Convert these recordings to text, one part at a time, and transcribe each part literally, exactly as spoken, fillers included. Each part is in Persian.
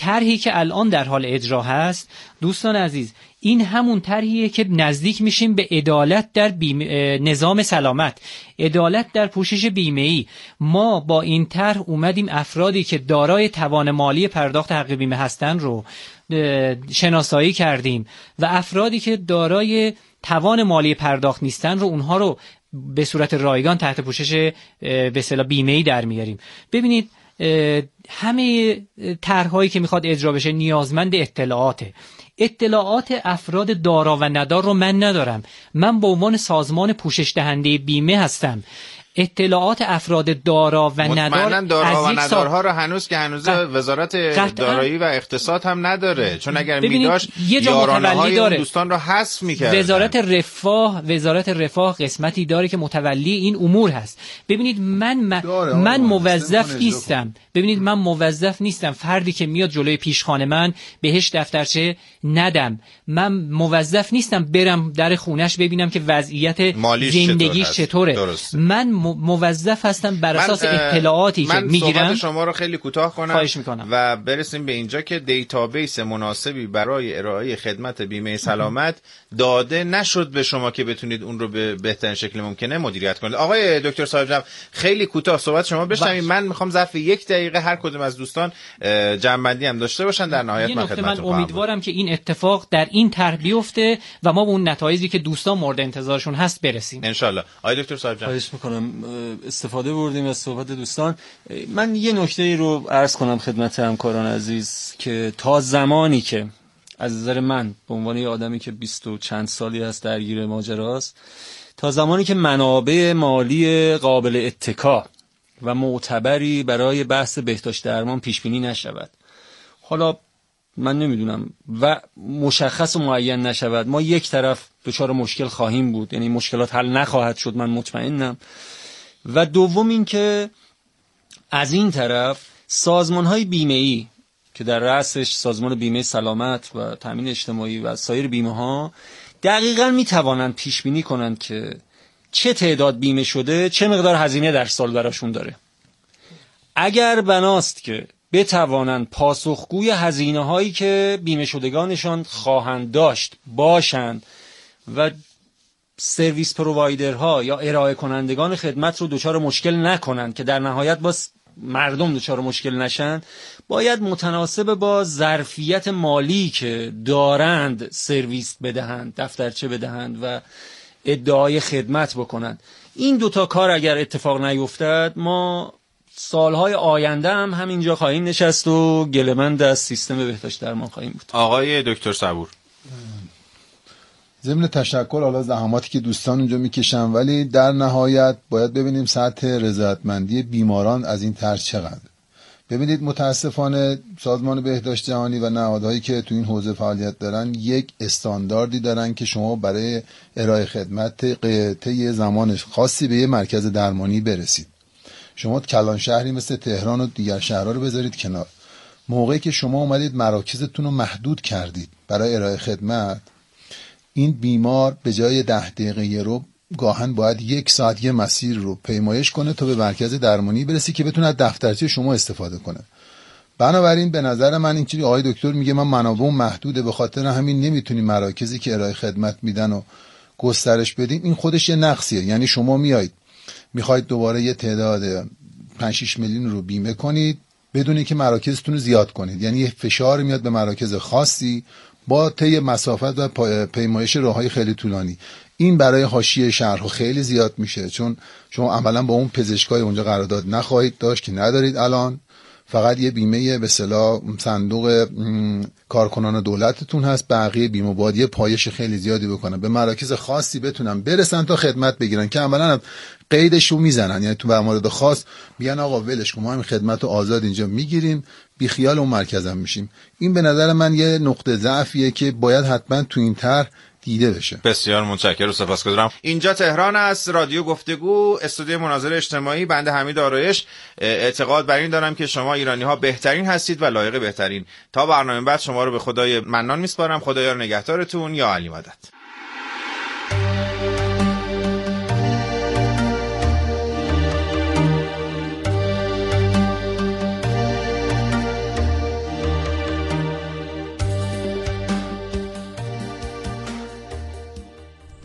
طرحی که الان در حال اجرا هست دوستان عزیز، این همون طرحیه که نزدیک میشیم به عدالت در نظام سلامت، عدالت در پوشش بیمه‌ای. ما با این طرح اومدیم افرادی که دارای توان مالی پرداخت حق بیمه هستن رو شناسایی کردیم و افرادی که دارای توان مالی پرداخت نیستن رو اونها رو به صورت رایگان تحت پوشش به اصطلاح بیمه‌ای در میاریم. ببینید همه طرح‌هایی که میخواد اجرا بشه نیازمند اطلاعاته. اطلاعات افراد دارا و ندار رو من ندارم، من به عنوان سازمان پوشش دهنده بیمه هستم. اطلاعات افراد دارا و ندار دارا و ندارها رو هنوز که هنوز قط... وزارت دارایی و اقتصاد هم نداره، چون اگر می‌داشت یارانه‌های اون دوستان رو حذف می‌کرد. وزارت رفاه وزارت رفاه قسمتی داره که متولی این امور هست. ببینید من من, من موظف نیستم ببینید من موظف نیستم فردی که میاد جلوی پیشخانه من بهش دفترچه ندم. من موظف نیستم برم در خونش ببینم که وضعیت زندگیش چطوره. درست. من موظف هستم بر اساس اطلاعاتی که میگیرم. من شما رو خیلی کوتاه کنم خواهش میکنم و برسیم به اینجا که دیتابیس مناسبی برای ارائه خدمت بیمه سلامت داده نشد به شما که بتونید اون رو به بهترین شکل ممکنه مدیریت کنید. آقای دکتر صاحب خیلی کوتاه صحبت شما بشنویم. من میخوام ظرف یک دقیقه هر کدوم از دوستان جمع‌بندی هم داشته باشن، در نهایت من خدمتتون من امیدوارم که این اتفاق در این طرح بیفته و ما به اون نتایجی که دوستان مورد انتظارشون هست برسیم ان شاء الله. آقای دکتر صاحب خواهش میکنم، استفاده بردیم از صحبت دوستان. من یه نکته رو عرض کنم خدمت همکاران عزیز که تا زمانی که از نظر من به عنوان یه آدمی که بیست و چند سالی هست درگیر ماجراست، تا زمانی که منابع مالی قابل اتکا و معتبری برای بحث بهداشت درمان پیش بینی نشود، حالا من نمیدونم و مشخص و معین نشود، ما یک طرف دچار مشکل خواهیم بود، یعنی مشکلات حل نخواهد شد، من مطمئنم. و دوم این که از این طرف سازمان‌های بیمه‌ای که در رأسش سازمان بیمه سلامت و تامین اجتماعی و سایر بیمه‌ها دقیقاً می‌توانند پیش بینی کنند که چه تعداد بیمه شده، چه مقدار هزینه در سال براشون داره. اگر بناست که بتوانند پاسخگوی هزینه‌هایی که بیمه شدگانشان خواهند داشت باشند و سرویس پرووایدرها یا ارائه کنندگان خدمت رو دچار مشکل نکنند که در نهایت با مردم دچار مشکل نشن، باید متناسب با ظرفیت مالی که دارند سرویس بدهند، دفترچه بدهند و ادعای خدمت بکنند. این دوتا کار اگر اتفاق نیفتد ما سالهای آینده هم همینجا خواهیم نشست و گله‌مند از سیستم بهداشت درمان خواهیم بود. آقای دکتر صبور، ضمن تشکر حالا زحماتی که دوستان اونجا میکشن، ولی در نهایت باید ببینیم سطح رضایتمندی بیماران از این طرح چقدر. ببینید متاسفانه سازمان بهداشت جهانی و نهادهایی که تو این حوزه فعالیت دارن یک استانداردی دارن که شما برای ارائه خدمت طی زمان خاصی به یه مرکز درمانی برسید. شما کلان شهری مثل تهران و دیگر شهرها رو بذارید کنار. موقعی که شما اومدید مراکزتون رو محدود کردید برای ارائه خدمت، این بیمار به جای ده دقیقه رو گاهن باید یک ساعت یه مسیر رو پیمایش کنه تا به مرکز درمانی برسی که بتونه از دفترچه شما استفاده کنه. بنابراین به نظر من اینجوری آقای دکتر میگه من منابعم محدوده، به خاطر همین نمیتونیم مراکزی که ارائه خدمت میدن و گسترش بدیم. این خودش یه نقصیه. یعنی شما میایید میخواید دوباره یه تعداد پنج شش میلیون رو بیمه کنید بدون اینکه مراکزتون رو زیاد کنید، یعنی یه فشار میاد به مراکز خاصی با طی مسافت و پیمایش راههای خیلی طولانی. این برای حاشیه شهرها خیلی زیاد میشه، چون شما عملا با اون پزشکای اونجا قرارداد نخواهید داشت که ندارید الان، فقط یه بیمه به اصطلاح صندوق کارکنان دولتتون هست، بقیه بیمه باید یه پایش خیلی زیادی بکنن، به مراکز خاصی بتونن برسن تا خدمت بگیرن که عملا قیدشو میزنن، یعنی تو به مورد خاص میگن آقا ولش کن ما همین خدمت آزاد اینجا میگیریم، بی خیال اون مرکز هم میشیم. این به نظر من یه نقطه ضعفیه که باید حتما تو این طرح دیده بشه. بسیار متشکرم و سپاسگزارم. اینجا تهران است، رادیو گفتگو، استودیو مناظره اجتماعی. بنده حمید آرایش اعتقاد بر این دارم که شما ایرانی‌ها بهترین هستید و لایق بهترین. تا برنامه بعد شما رو به خدای منان میسپارم. خدایا نگهدارتون. یا علی مدد.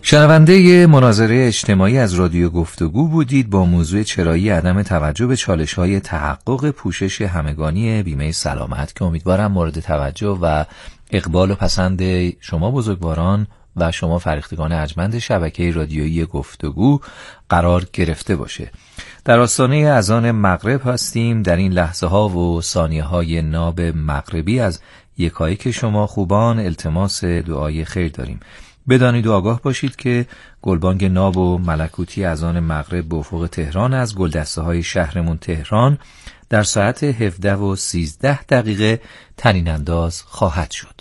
شنونده مناظره اجتماعی از رادیو گفتگو بودید با موضوع چرایی عدم توجه به چالش‌های تحقق پوشش همگانی بیمه سلامت که امیدوارم مورد توجه و اقبال و پسند شما بزرگواران و شما فرهیختگان ارجمند شبکه رادیویی گفتگو قرار گرفته باشه. در آستانه اذان مغرب هستیم. در این لحظه ها و ثانیه های ناب مغربی از یکایک شما خوبان التماس دعای خیر داریم. بدانید و آگاه باشید که گلبانگ ناب و ملکوتی اذان مغرب به افق تهران از گلدسته های شهرمون تهران در ساعت هفده و سیزده دقیقه طنین انداز خواهد شد.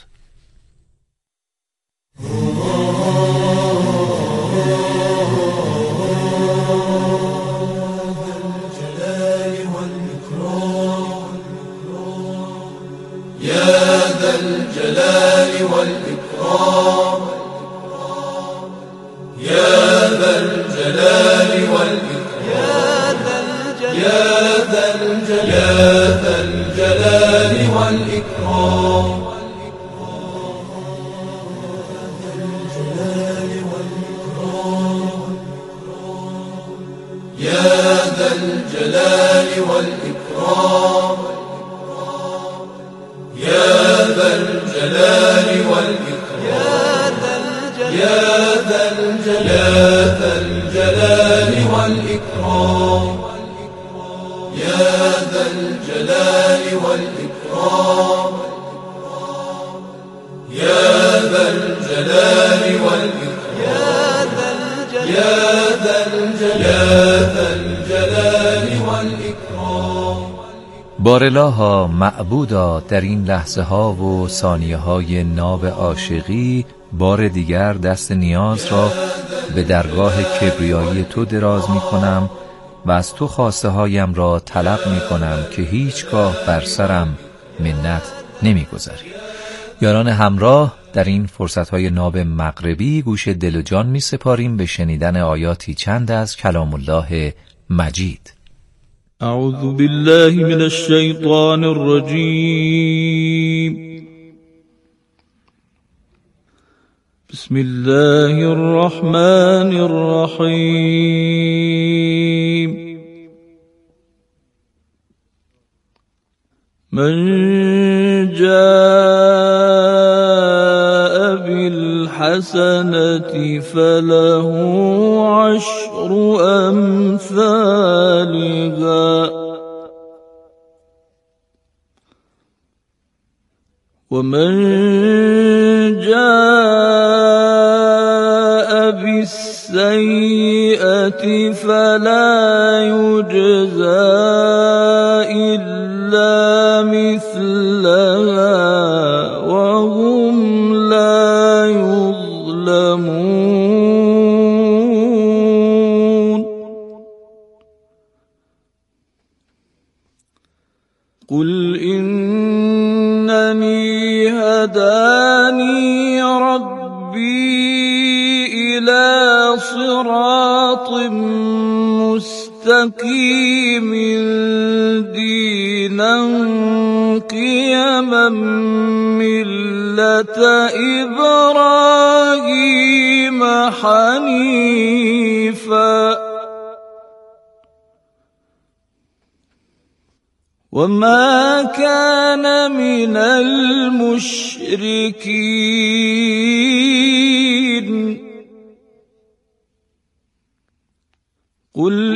يا ذا الجلال والإكرام يا ذا الجلال والإكرام يا ذا الجلال والإكرام يا ذا الجلال والإكرام يا ذا الجلال والإكرام يا ذا الجلال والإكرام يا ذا الجلال والإكرام يا ذا الجلال والإكرام يا ذا الجلال والإكرام. بارالها معبودا در این لحظه ها و ثانیه های ناب عاشقی بار دیگر دست نیاز را به درگاه کبریایی تو دراز می کنم و از تو خواسته هایم را طلب می کنم که هیچگاه بر سرم منت نمی گذاری. یاران همراه در این فرصت های ناب مغربی گوش دل و جان می سپاریم به شنیدن آیاتی چند از کلام الله مجید. اعوذ بالله من الشیطان الرجیم. بسم الله الرحمن الرحیم. من جاء بالحسنة فله عشر أمثالها ومن جاء بالسيئة فلا يجزى إلا مثلها وهم لا يظلمون. قل إنني هداني ربي إلى صراط مستقيم دينا قيما ملة إبراهيم حنيفا وما كان من المشركين. قل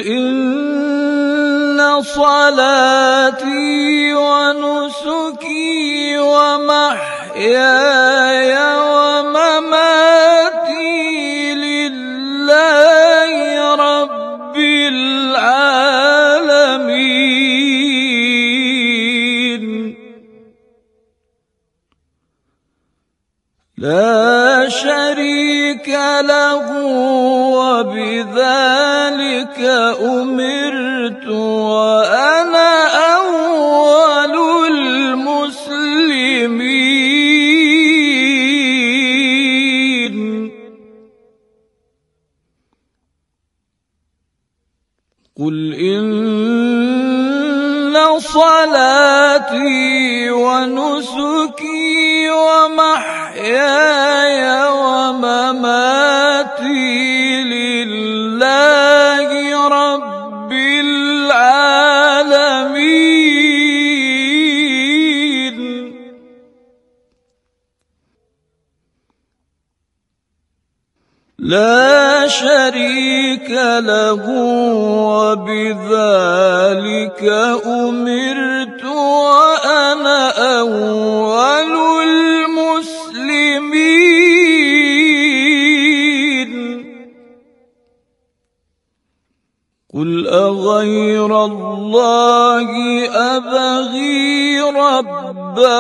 إن صلاتي ونسكي ومحياي ومماتي لله رب العالمين لا شريك له وبذلك أمرت وأنا أول المسلمين. قل إن صلاتي ونسكي ومحياي ومماتي لله رب العالمين. لا شريك له وبذلك أمرت وأنا أول المسلمين. قل أغير الله أبغي ربا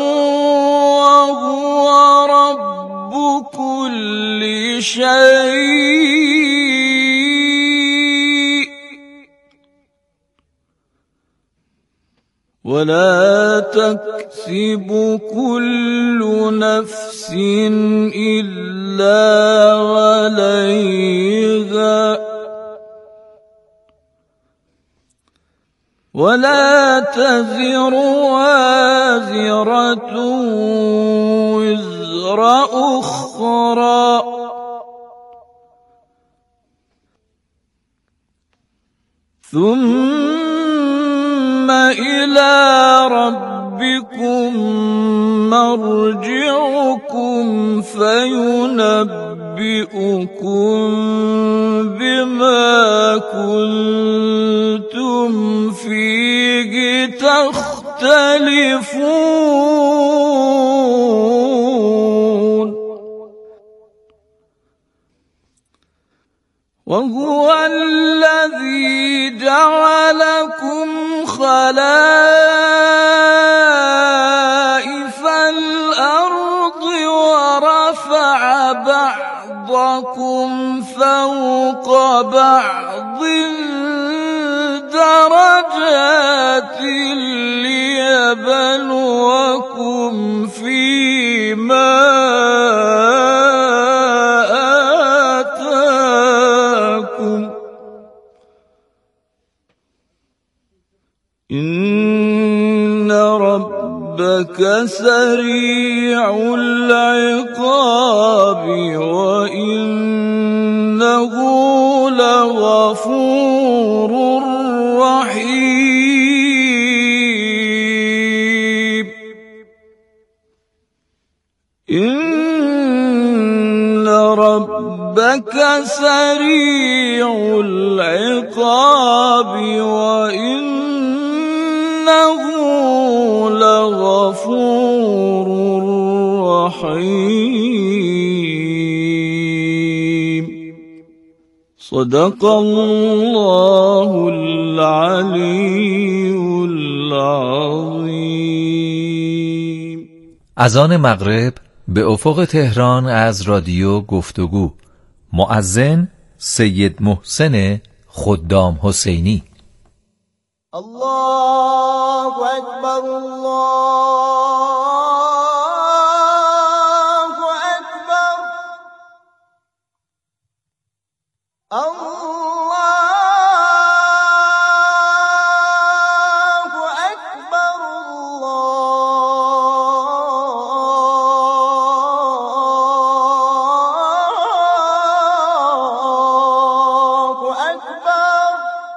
وهو رب كل شيء ولا تكسب كل نفس إلا عليها ولا تزر وازرة وزر أخرى ثم إلى ربكم مرجعكم فينبئكم بما كنتم فيه تختلفون. وهو الذي جعلكم خلائف الأرض ورفع بعضكم فوق بعض درجات ليبلوكم فيما آتاكم إن ربك سريع العقاب وإنه لغفور رحيم. إن ربك سريع العقاب وإنه لغفور رحيم. صدق الله العلي العظيم. اذان مغرب به افق تهران از رادیو گفتگو. مؤذن سید محسن خدام حسینی. الله اکبر الله اکبر الله اکبر الله اکبر.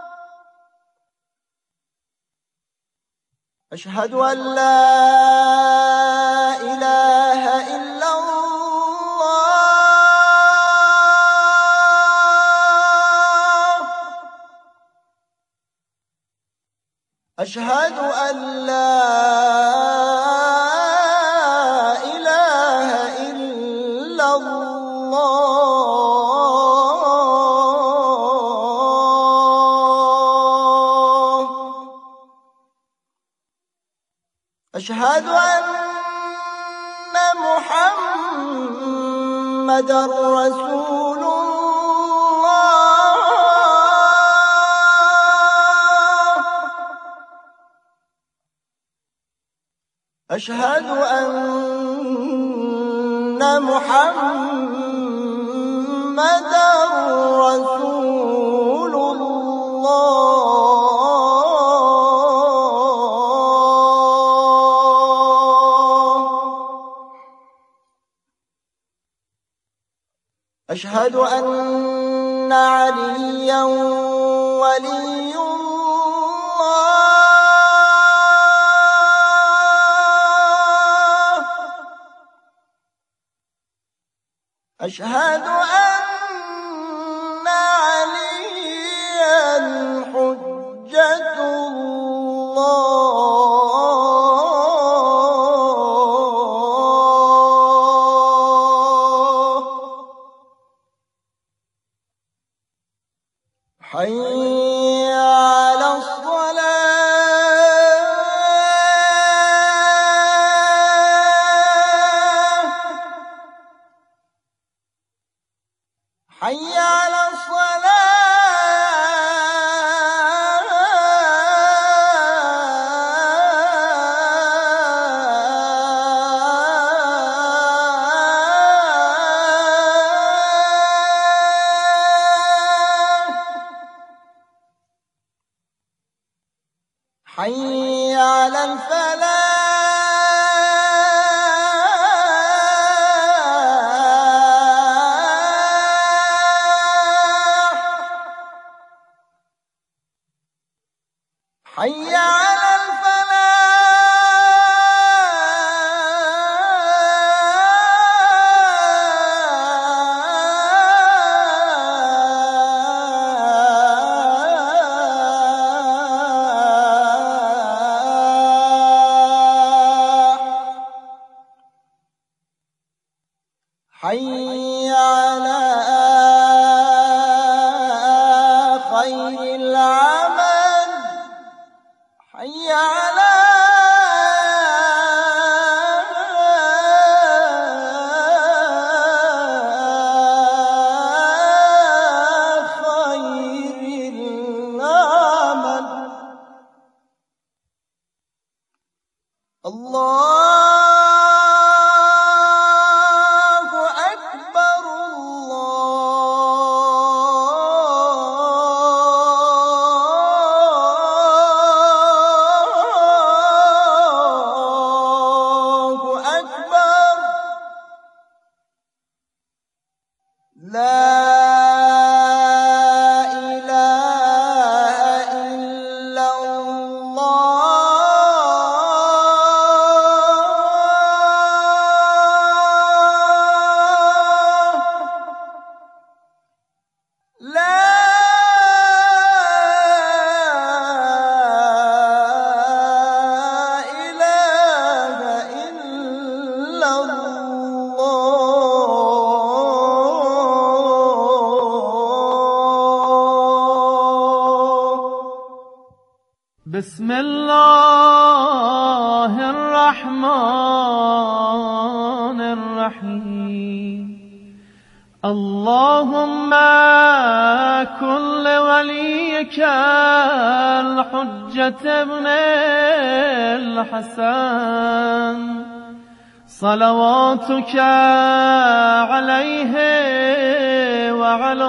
أشهد أن لا إله إلا الله. أشهد أن لا إله إلا الله. أشهد أن محمدًا رسول الله. أشهد أن محمدًا رسول الله. أشهد أن عليا ولي الله. أشهد أن عليا حجة الله. حي على الصلاة. حي على حي على الفلاح. حي على حي على خير العمل. حي على خير العمل. الله لا إله إلا الله. لا إله إلا الله. بسم الله الرحمن الرحيم. اللهم كن لوليك الحجة ابن الحسن صلواتك عليه وعلى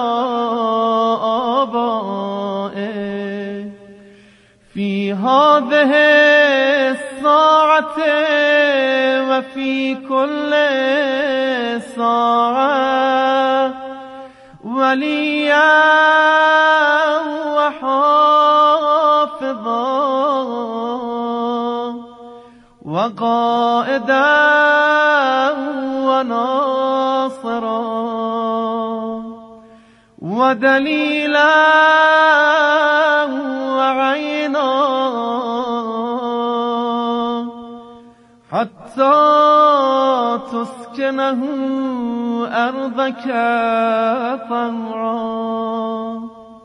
آبائه في هذه الساعة وفي كل ساعة وليا وحافظا وقائدا وناصرا ودليلا وعينا حتى تسكنه أرضك طوعا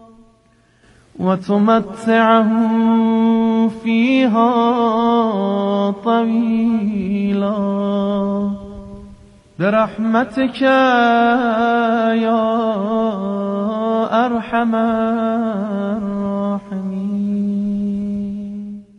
وتمتعه فيها طويلا برحمتك يا أرحم الراحمين.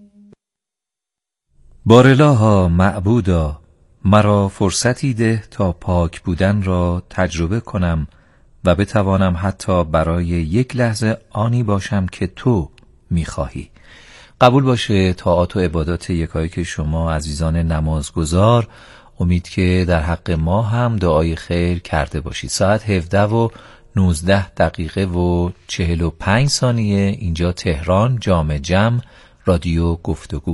بارالها معبودا، مرا فرصتی ده تا پاک بودن را تجربه کنم و بتوانم حتی برای یک لحظه آنی باشم که تو میخواهی. قبول باشه طاعات و عبادات یکایک شما عزیزان نمازگزار. امید که در حق ما هم دعای خیر کرده باشید. ساعت هفده و نوزده دقیقه و چهل و پنج ثانیه اینجا تهران، جام جم، رادیو گفتگو.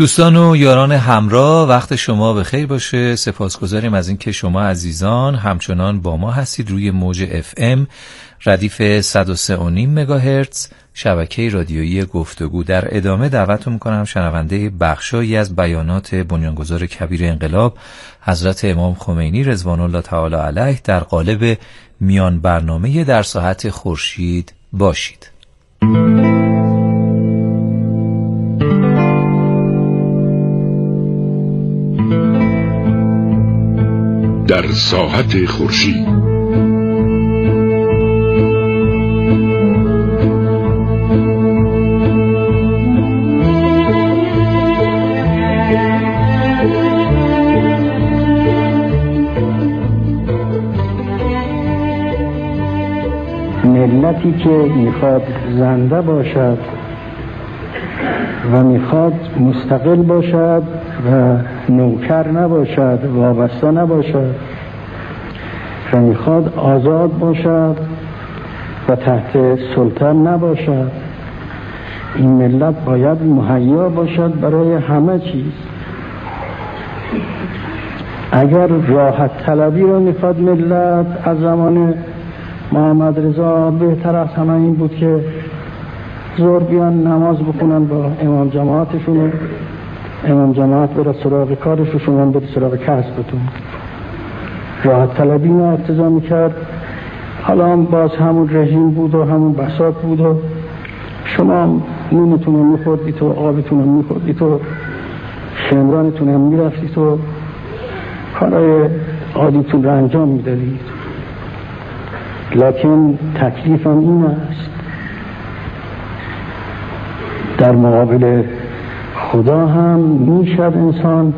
دوستان و یاران همراه، وقت شما به خیر باشه. سپاسگزاریم از اینکه شما عزیزان همچنان با ما هستید روی موج اف ام ردیف صد و سه و نیم مگاهرتز شبکه رادیویی گفتگو. در ادامه دعوتتون میکنم شنونده بخشایی از بیانات بنیانگذار کبیر انقلاب حضرت امام خمینی رضوان الله تعالی علیه در قالب میان برنامه در ساحت خورشید باشید. در ساحت خورشید ملتی که میخواد زنده باشد و میخواد مستقل باشد و نوکر نباشد، وابسته نباشد و میخواد آزاد باشد و تحت سلطان نباشد، این ملت باید مهیا باشد برای همه چیز. اگر راحت طلبی رو میخواد ملت، از زمان محمد رضا بهتر از همه این بود که زور بیان نماز بخونن با امام جماعتشون، امام جماعت بره سراغ کارش و شما بره سراغ کسبتون. راحت طلبی ما ارتضا میکرد. حالا باز همون رژیم بود و همون بساط بود و شما نونتون رو میخوردید و آبتون رو میخوردید و شمرانتون رو میرفتید و کارهای عادیتون رو انجام میدادید. لکن تکلیفم این است در مقابل خدا هم میشد انسان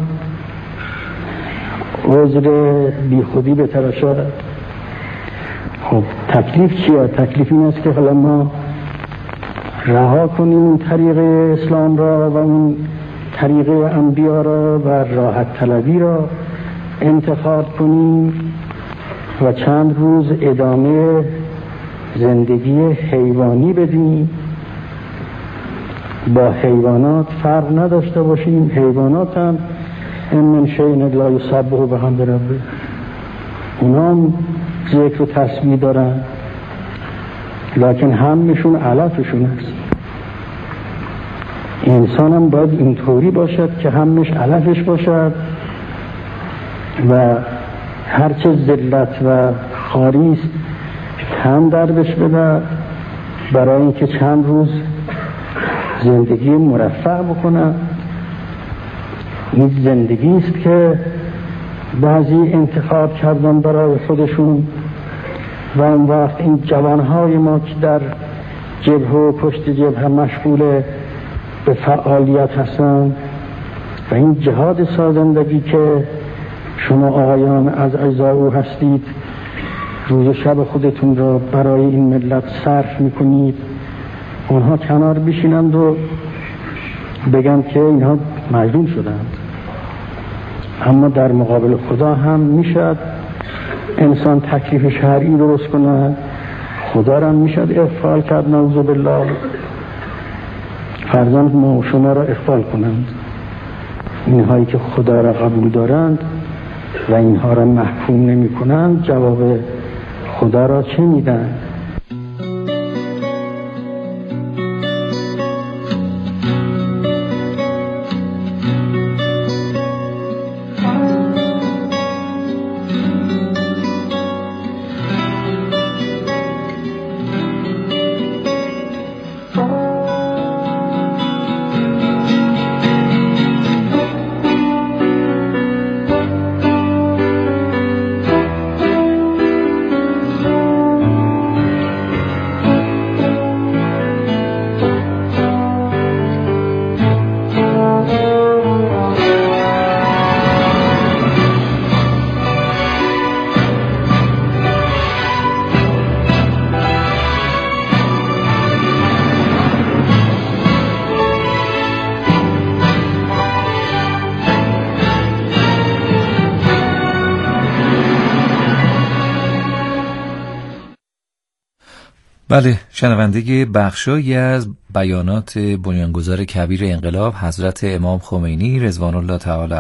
عذر بی خودی بتراشد. خب تکلیف چیه؟ تکلیف این است که حالا ما رها کنیم طریق اسلام را و اون طریق انبیا را و راحت طلبی را انتخاب کنیم و چند روز ادامه زندگی حیوانی بدیم، با حیوانات فرق نداشته باشیم. حیوانات هم این من شیء لا یسبح بحمد ربه، اونا هم ذکر و تسبیح دارن، لکن همشون علفشون است. انسان هم باید اینطوری باشد که همش علفش باشد و هرچه ذلت و خاریست کم دربش بده برای اینکه چند روز زندگی مرفع بکنه. این زندگی است که بعضی انتخاب کردن برای خودشون و اون وقت این جوانهای ما که در جبهه و پشت جبهه مشغول به فعالیت هستن و این جهاد سازندگی که شما آقایان از اعضای او هستید، روز و شب خودتون را برای این ملت صرف میکنید، اونها کنار بشینند و بگن که اینها مجنون شدند. اما در مقابل خدا هم میشد انسان تکلیف شرعی درست کنه، خدا را میشد اغفال کرد، نعوذ بالله، فرزند ما و شما را اغفال کنند. اینهایی که خدا را قبول دارند و اینها را محکوم نمی کنند جواب خدا را چه میدن؟ بله، شنونده بخشایی از بیانات بنیانگذار کبیر انقلاب حضرت امام خمینی رضوان الله تعالی